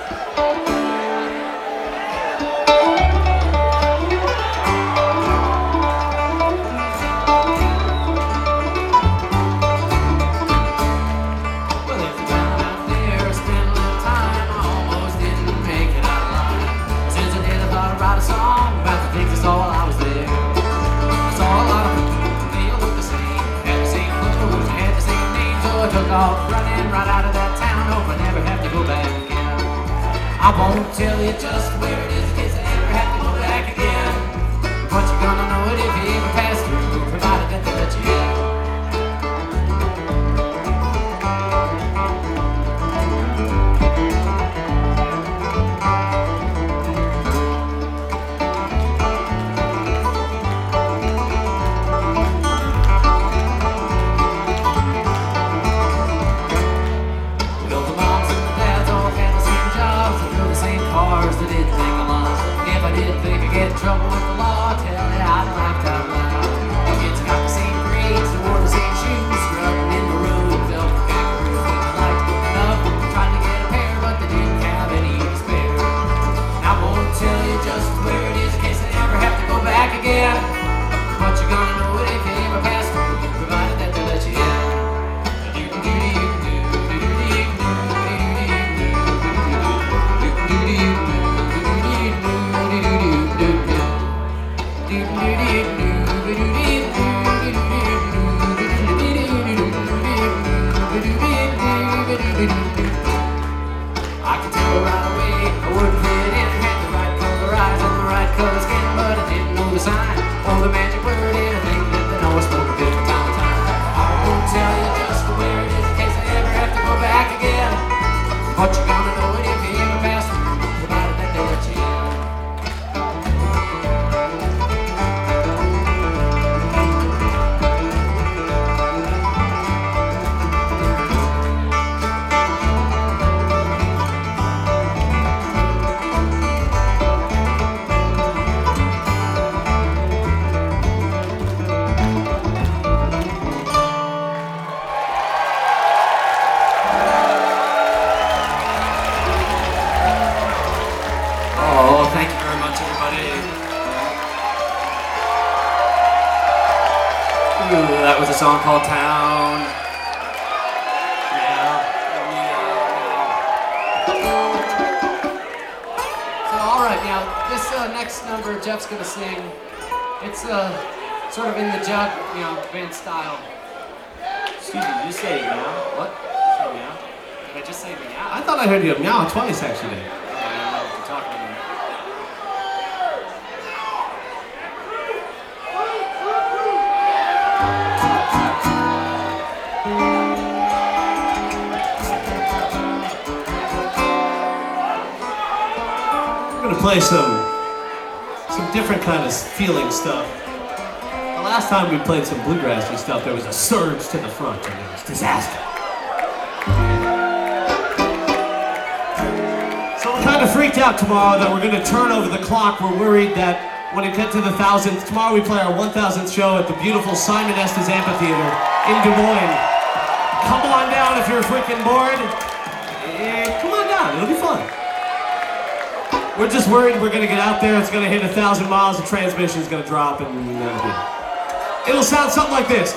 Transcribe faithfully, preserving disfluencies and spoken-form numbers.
Off running right out of that town, hope I never have to go back again. I won't tell you just where it is in case I ever have to go back again, but you're gonna know it if you ever pass through, provided that they let you in. Trouble with the law, tell it out and laughed out loud. The kids got the same grades, they wore the same shoes, scrubbing in the road, felt the kangaroos. They liked enough, trying to get a pair, but they didn't have any to spare. I won't tell you just where it is in case I ever have to go back again, but you're gonna know it if you ever pass through, provided that they let you in. I could tell right away I wouldn't fit in, had the right color eyes and the right color skin, but I didn't know the sign or the magic word, and I think that they know I spoke a different time of time. I won't tell you just where it is in case I ever have to go back again, but you're gonna know it if you ever pass through, provided that they let you in. That was a song called Town. Yeah. So, all right, now this uh, next number Jeff's gonna sing. It's uh, sort of in the Jug, you know, band style. Excuse me, did you say meow? What? Say meow? Did I just say meow? I thought I heard you meow twice actually. I don't know what you're talking about. Play some some different kind of feeling stuff. The last time we played some bluegrassy stuff, there was a surge to the front and it was disaster. So we're kind of freaked out tomorrow that we're going to turn over the clock. We're worried that when it gets to the thousandth, tomorrow we play our one thousandth show at the beautiful Simon Estes Amphitheater in Des Moines. Come on down if you're freaking bored. Eh, come on down, it'll be fun. We're just worried we're gonna get out there, it's gonna hit a thousand miles, the transmission's gonna drop, and uh, it'll sound something like this.